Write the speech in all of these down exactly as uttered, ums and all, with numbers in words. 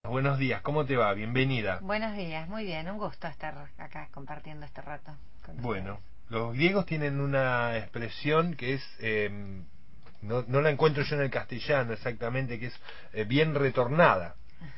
Buenos días, ¿cómo te va? Bienvenida. Buenos días, muy bien, un gusto estar acá compartiendo este rato con Bueno, ustedes. los griegos tienen una expresión que es, eh, no, no la encuentro yo en el castellano exactamente, que es eh, bien retornada,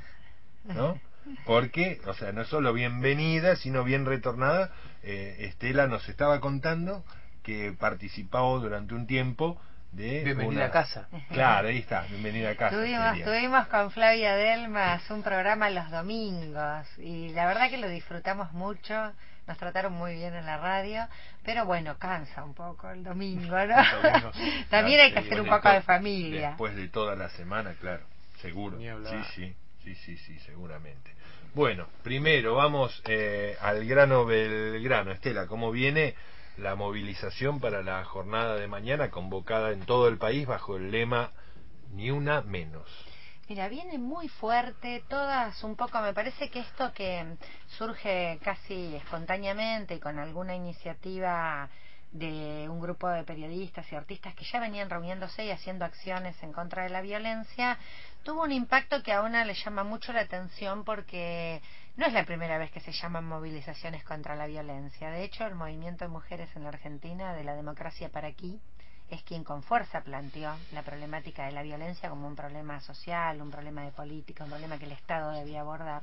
¿no? Porque, o sea, no es solo bienvenida, sino bien retornada. Eh, Estela nos estaba contando que participó durante un tiempo de Bienvenida a una... casa. Claro, ahí está, bienvenida a casa Tuvimos, sería. tuvimos con Flavia Delmas un programa los domingos y la verdad que lo disfrutamos mucho, nos trataron muy bien en la radio, pero bueno, cansa un poco el domingo, ¿no? El domingo, claro, También hay que sí, hacer después un de, poco de to familia. después de toda la semana, claro, seguro. Ni Sí, hablar. sí, sí, sí, sí, seguramente. Bueno, primero vamos eh, al grano Belgrano. Estela, ¿cómo viene la movilización para la jornada de mañana convocada en todo el país bajo el lema Ni una menos? Mira, viene muy fuerte, todas un poco, me parece que esto que surge casi espontáneamente y con alguna iniciativa de un grupo de periodistas y artistas que ya venían reuniéndose y haciendo acciones en contra de la violencia, tuvo un impacto que a una le llama mucho la atención porque no es la primera vez que se llaman movilizaciones contra la violencia. De hecho, el movimiento de mujeres en la Argentina, de la democracia para aquí, es quien con fuerza planteó la problemática de la violencia como un problema social, un problema de política, un problema que el Estado debía abordar.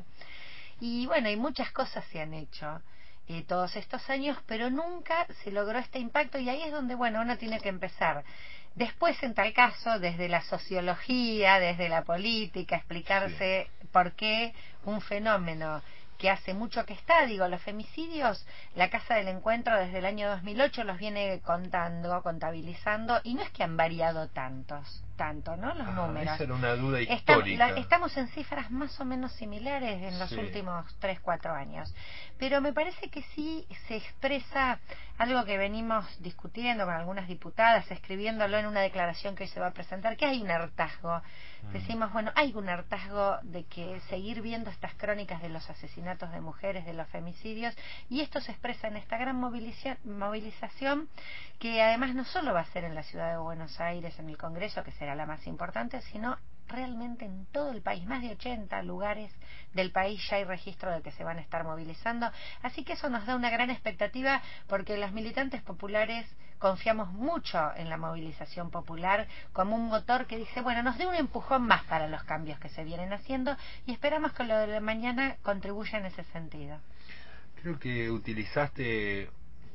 Y bueno, y muchas cosas se han hecho eh, todos estos años, pero nunca se logró este impacto y ahí es donde, bueno, uno tiene que empezar. Después, en tal caso, desde la sociología, desde la política, explicarse Sí. por qué un fenómeno que hace mucho que está, digo, los femicidios, la Casa del Encuentro desde el año dos mil ocho los viene contando, contabilizando, y no es que han variado tantos, tanto, ¿no? Los Ah, números. esa era una duda Estam, la, histórica. estamos en cifras más o menos similares en los Sí. últimos tres cuatro años, pero me parece que sí se expresa algo que venimos discutiendo con algunas diputadas, escribiéndolo en una declaración que hoy se va a presentar, que hay un hartazgo. Mm. Decimos, bueno, hay un hartazgo de que seguir viendo estas crónicas de los asesinatos de mujeres, de los femicidios, y esto se expresa en esta gran movilización, movilización que además no solo va a ser en la ciudad de Buenos Aires, en el Congreso, que será la más importante, sino realmente en todo el país, más de ochenta lugares del país ya hay registro de que se van a estar movilizando, así que eso nos da una gran expectativa porque los militantes populares confiamos mucho en la movilización popular como un motor que dice, bueno, nos dé un empujón más para los cambios que se vienen haciendo y esperamos que lo de la mañana contribuya en ese sentido. Creo que utilizaste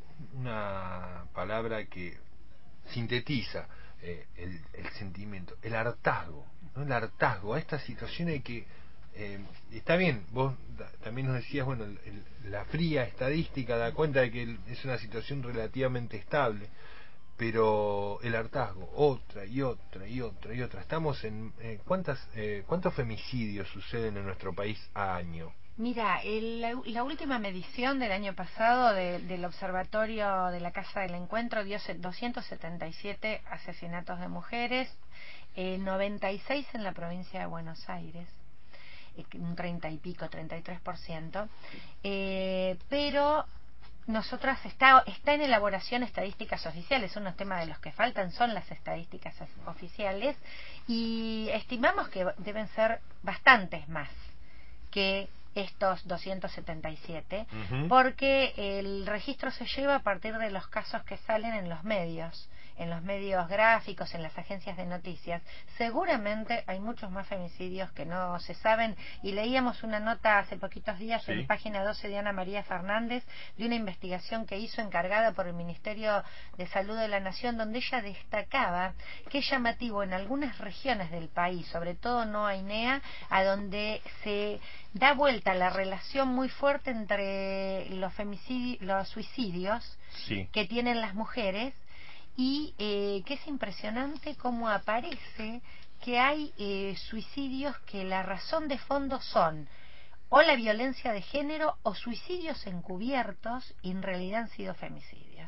una palabra que sintetiza eh, el, el sentimiento, el hartazgo, ¿no? El hartazgo a esta situación de que eh, está bien, vos da, también nos decías, bueno, el, el, la fría estadística da cuenta de que el, es una situación relativamente estable, pero el hartazgo, otra y otra y otra y otra. Estamos en eh, ¿cuántas eh, cuántos femicidios suceden en nuestro país a año? Mira, el, la, la última medición del año pasado de, del Observatorio de la Casa del Encuentro dio doscientos setenta y siete asesinatos de mujeres, eh, noventa y seis en la provincia de Buenos Aires, eh, un treinta y pico, treinta y tres por ciento, eh, pero nosotras está, está en elaboración estadísticas oficiales, unos temas de los que faltan son las estadísticas oficiales y estimamos que deben ser bastantes más que estos doscientos setenta y siete, Uh-huh. porque el registro se lleva a partir de los casos que salen en los medios, en los medios gráficos, en las agencias de noticias. Seguramente hay muchos más femicidios que no se saben y leíamos una nota hace poquitos días Sí. en página doce de Ana María Fernández de una investigación que hizo encargada por el Ministerio de Salud de la Nación donde ella destacaba que es llamativo en algunas regiones del país, sobre todo no Ainea, a donde se da vuelta la relación muy fuerte entre los femicidios, los suicidios Sí. que tienen las mujeres y eh, que es impresionante cómo aparece que hay eh, suicidios que la razón de fondo son o la violencia de género o suicidios encubiertos y en realidad han sido femicidios.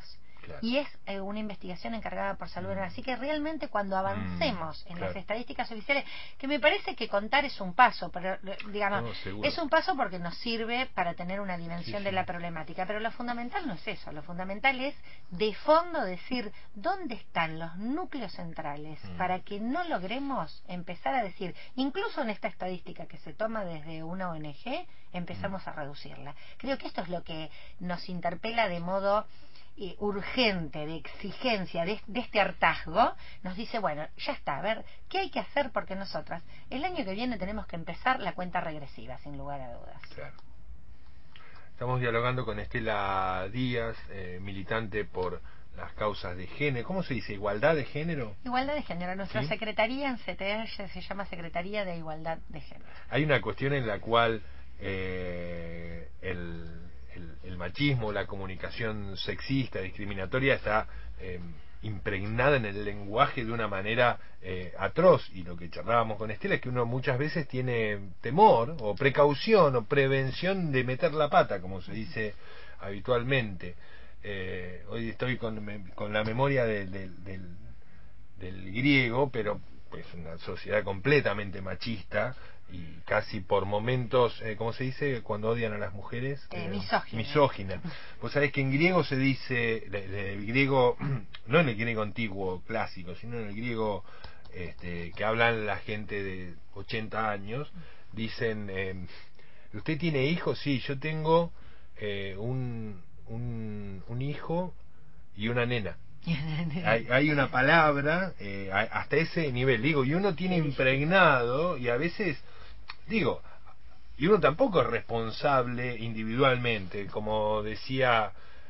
Claro. Y es eh, una investigación encargada por Salud. Mm. Así que realmente cuando avancemos mm, en claro. las estadísticas oficiales, que me parece que contar es un paso, pero digamos, no, es un paso porque nos sirve para tener una dimensión sí, de sí. la problemática, pero lo fundamental no es eso, lo fundamental es de fondo decir dónde están los núcleos centrales mm. para que no logremos empezar a decir, incluso en esta estadística que se toma desde una O N G, empezamos mm. a reducirla. Creo que esto es lo que nos interpela de modo Eh, urgente, de exigencia, de, de este hartazgo, nos dice, bueno, ya está, a ver, ¿qué hay que hacer? Porque nosotras, el año que viene tenemos que empezar la cuenta regresiva, sin lugar a dudas. Claro. Estamos dialogando con Estela Díaz, eh, militante por las causas de género. ¿Cómo se dice? ¿Igualdad de género? Igualdad de género. Nuestra ¿Sí? secretaría en C T H se llama Secretaría de Igualdad de Género. Hay una cuestión en la cual eh, el... El, el machismo, la comunicación sexista, discriminatoria está eh, impregnada en el lenguaje de una manera eh, atroz, y lo que charlábamos con Estela es que uno muchas veces tiene temor o precaución o prevención de meter la pata, como se dice habitualmente. Eh, hoy estoy con, con la memoria de, de, del, del griego, pero pues una sociedad completamente machista y casi por momentos, eh, ¿cómo se dice? Cuando odian a las mujeres. Eh, misógina. Misógina. Vos sabés que en griego se dice, el griego, no en el griego antiguo clásico, sino en el griego este, que hablan la gente de ochenta años, dicen, eh, ¿usted tiene hijos? Sí, yo tengo eh, un, un, un hijo y una nena. hay, hay una palabra eh, hasta ese nivel, digo, y uno tiene impregnado, y a veces, digo, y uno tampoco es responsable individualmente, como decía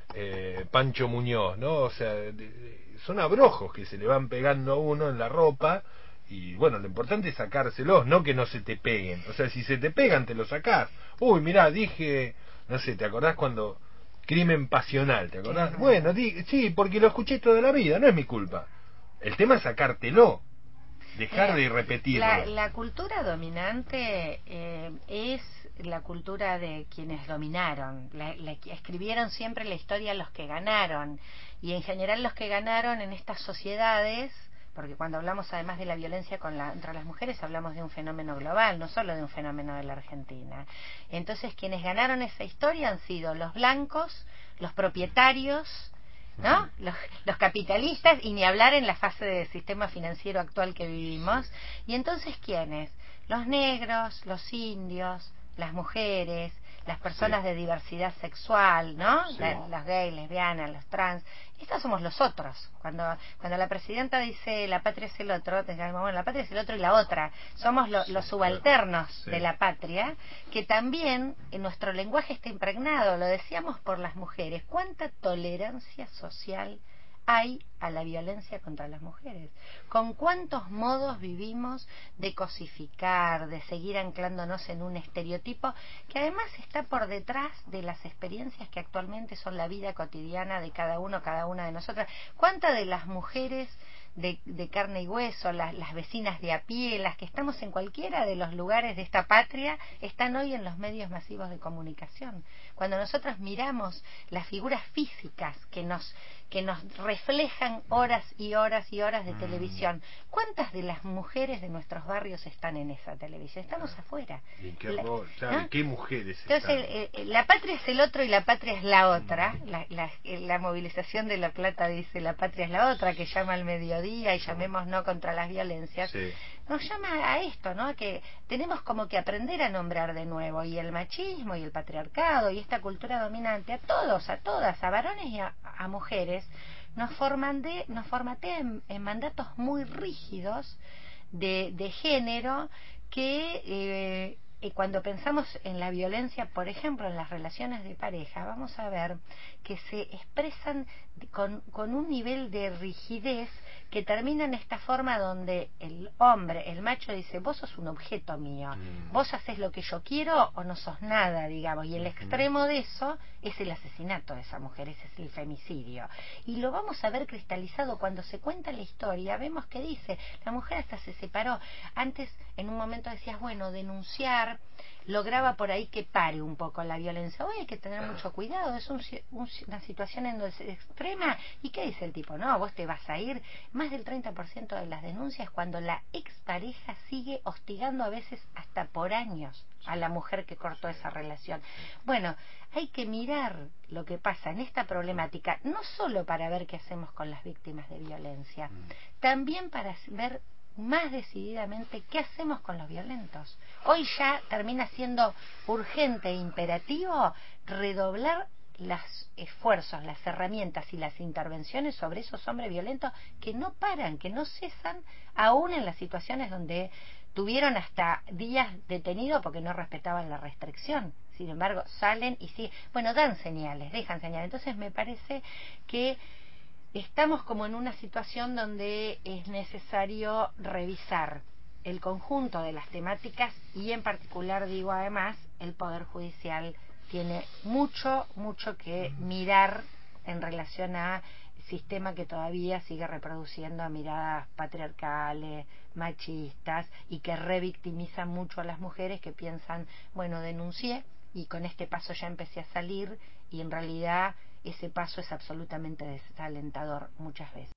eh, Pancho Muñoz, ¿no? O sea, de, de, son abrojos que se le van pegando a uno en la ropa, y bueno, lo importante es sacárselos, no que no se te peguen. O sea, si se te pegan, te los sacás. Uy, mirá, dije, no sé, ¿te acordás cuando... Crimen pasional, ¿te acordás? Uh-huh. Bueno, di, sí, porque lo escuché toda la vida, no es mi culpa. El tema es sacártelo, dejar eh, de repetirlo. La, la cultura dominante eh, es la cultura de quienes dominaron. La, la, escribieron siempre la historia los que ganaron. Y en general los que ganaron en estas sociedades, porque cuando hablamos además de la violencia contra las mujeres hablamos de un fenómeno global, no solo de un fenómeno de la Argentina. Entonces quienes ganaron esa historia han sido los blancos, los propietarios, ¿no? Los, los capitalistas, y ni hablar en la fase de sistema financiero actual que vivimos. Y entonces ¿quiénes? Los negros, los indios, las mujeres, las personas sí. de diversidad sexual, ¿no? Sí. La, los gays, lesbianas, los trans. Estos somos los otros. Cuando cuando la presidenta dice la patria es el otro, bueno, la patria es el otro y la otra. Somos lo, los subalternos sí. de la patria, que también en nuestro lenguaje está impregnado. Lo decíamos por las mujeres. ¿Cuánta tolerancia social hay a la violencia contra las mujeres? ¿Con cuántos modos vivimos de cosificar, de seguir anclándonos en un estereotipo que además está por detrás de las experiencias que actualmente son la vida cotidiana de cada uno, cada una de nosotras? ¿Cuántas de las mujeres de, de carne y hueso, las, las vecinas de a pie, las que estamos en cualquiera de los lugares de esta patria, están hoy en los medios masivos de comunicación? Cuando nosotros miramos las figuras físicas que nos que nos reflejan horas y horas y horas de mm. televisión, ¿cuántas de las mujeres de nuestros barrios están en esa televisión? Estamos ah. afuera. ¿Y en qué, la, rol, claro, ¿no? ¿qué mujeres Entonces, están? Eh, eh, la patria es el otro y la patria es la otra. Mm. La, la, la movilización de La Plata dice la patria es la otra, que llama al mediodía y llamemos no contra las violencias. Sí. Nos llama a esto, ¿no? Que tenemos como que aprender a nombrar de nuevo, y el machismo y el patriarcado y esta cultura dominante, a todos, a todas, a varones y a, a mujeres, nos forman de, nos formatean en, en mandatos muy rígidos de, de género que eh, eh, cuando pensamos en la violencia, por ejemplo, en las relaciones de pareja, vamos a ver que se expresan con, con un nivel de rigidez que termina en esta forma donde el hombre, el macho, dice, vos sos un objeto mío, mm. vos haces lo que yo quiero o no sos nada, digamos, y el extremo de eso es el asesinato de esa mujer, ese es el femicidio. Y lo vamos a ver cristalizado cuando se cuenta la historia, vemos que dice, la mujer hasta se separó. Antes, en un momento decías, bueno, denunciar lograba por ahí que pare un poco la violencia. Hoy hay que tener mucho cuidado, es un, un, una situación en donde es extrema. ¿Y qué dice el tipo? No, vos te vas a ir. Más del treinta por ciento de las denuncias cuando la expareja sigue hostigando a veces hasta por años a la mujer que cortó esa relación. Bueno, hay que mirar lo que pasa en esta problemática, no solo para ver qué hacemos con las víctimas de violencia, también para ver más decididamente qué hacemos con los violentos. Hoy ya termina siendo urgente e imperativo redoblar los esfuerzos, las herramientas y las intervenciones sobre esos hombres violentos que no paran, que no cesan, aún en las situaciones donde tuvieron hasta días detenidos porque no respetaban la restricción. Sin embargo, salen y sí, bueno, dan señales, dejan señales. Entonces me parece que estamos como en una situación donde es necesario revisar el conjunto de las temáticas y en particular, digo además, el Poder Judicial tiene mucho, mucho que mirar en relación a sistema que todavía sigue reproduciendo miradas patriarcales, machistas y que revictimiza mucho a las mujeres que piensan, bueno, denuncié y con este paso ya empecé a salir y en realidad ese paso es absolutamente desalentador muchas veces.